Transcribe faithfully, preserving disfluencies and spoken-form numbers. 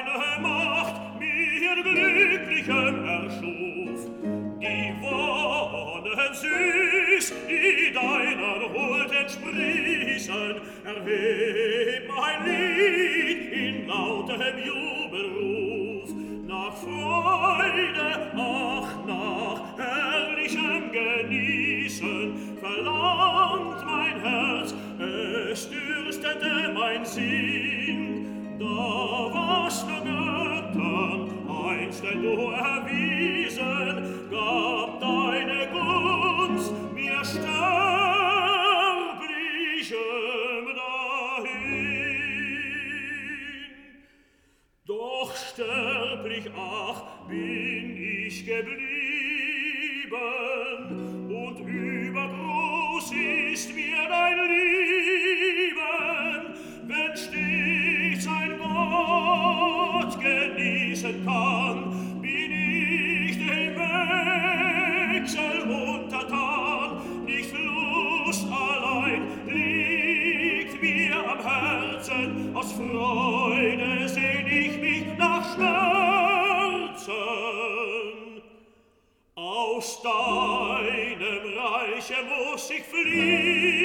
deine Macht mir Glücklichen erschuf. Die Wonnen süß, die deiner Huld entsprießen, erheb mein Lied in lautem Jubelruf. Nach Freude, ach, nach herrlichem Genießen, verlangt mein Herz, es dürstete mein Sinn. Da was nur Göttern einst denn du erwiesen, gab deine Gunst mir Sterblichem dahin. Doch sterblich, ach, bin ich geblieben, und übergroß ist mir dein Lieben, wenn stets ein Gott genießen kann, bin ich dem Wechsel untertan. Nicht Lust allein liegt mir am Herzen, aus Freude sehn ich mich nach Schmerzen. Aus deinem Reiche muss ich fliehen,